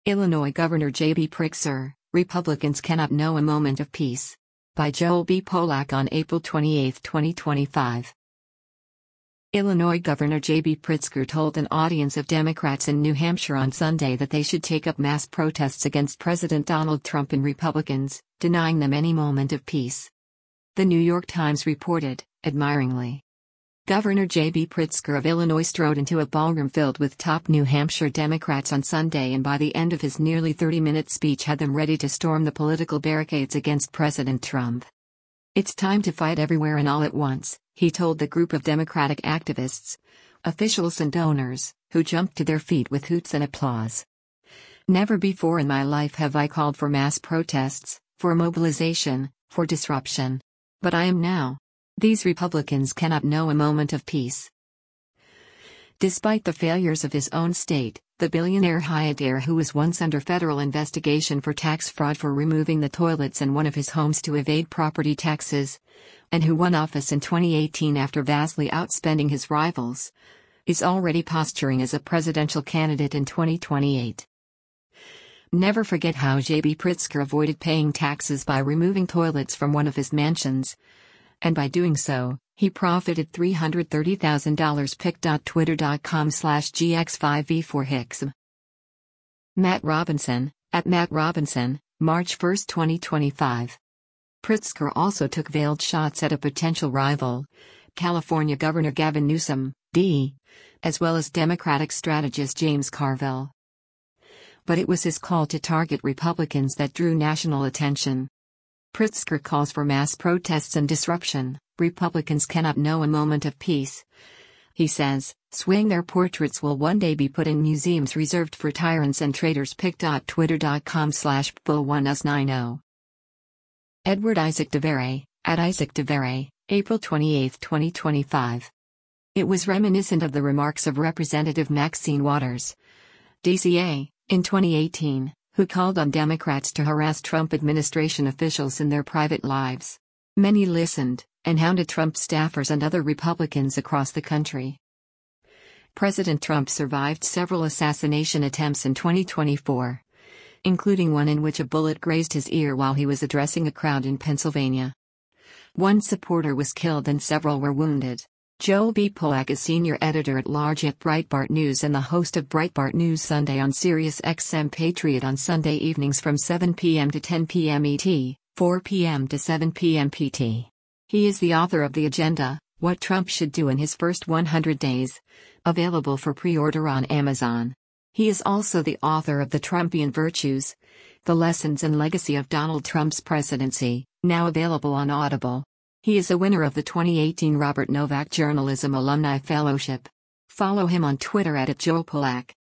Illinois Governor J.B. Pritzker, Republicans Cannot Know a Moment of Peace. By Joel B. Polak on April 28, 2025. Illinois Governor J.B. Pritzker told an audience of Democrats in New Hampshire on Sunday that they should take up mass protests against President Donald Trump and Republicans, denying them any moment of peace. The New York Times reported, admiringly. Governor J.B. Pritzker of Illinois strode into a ballroom filled with top New Hampshire Democrats on Sunday, and by the end of his nearly 30-minute speech had them ready to storm the political barricades against President Trump. "It's time to fight everywhere and all at once," he told the group of Democratic activists, officials and donors, who jumped to their feet with hoots and applause. "Never before in my life have I called for mass protests, for mobilization, for disruption. But I am now. These Republicans cannot know a moment of peace." Despite the failures of his own state, the billionaire Hyatt, who was once under federal investigation for tax fraud for removing the toilets in one of his homes to evade property taxes, and who won office in 2018 after vastly outspending his rivals, is already posturing as a presidential candidate in 2028. Never forget how J.B. Pritzker avoided paying taxes by removing toilets from one of his mansions. And by doing so, he profited $330,000. pic.twitter.com/gx5v4hicks. Matt Robinson, at Matt Robinson, March 1, 2025. Pritzker also took veiled shots at a potential rival, California Governor Gavin Newsom, D., as well as Democratic strategist James Carville. But it was his call to target Republicans that drew national attention. Pritzker calls for mass protests and disruption. Republicans cannot know a moment of peace. He says, swing their portraits will one day be put in museums reserved for tyrants and traitors. pic.twitter.com/bull1us90. Edward Isaac DeVere, at Isaac DeVere, April 28, 2025. It was reminiscent of the remarks of Representative Maxine Waters, DCA, in 2018. Who called on Democrats to harass Trump administration officials in their private lives. Many listened, and hounded Trump staffers and other Republicans across the country. President Trump survived several assassination attempts in 2024, including one in which a bullet grazed his ear while he was addressing a crowd in Pennsylvania. One supporter was killed and several were wounded. Joel B. Polak is senior editor-at-large at Breitbart News and the host of Breitbart News Sunday on Sirius XM Patriot on Sunday evenings from 7 p.m. to 10 p.m. ET, 4 p.m. to 7 p.m. PT. He is the author of The Agenda, What Trump Should Do in His First 100 Days, available for pre-order on Amazon. He is also the author of The Trumpian Virtues, The Lessons and Legacy of Donald Trump's Presidency, now available on Audible. He is a winner of the 2018 Robert Novak Journalism Alumni Fellowship. Follow him on Twitter at @JoelPolak.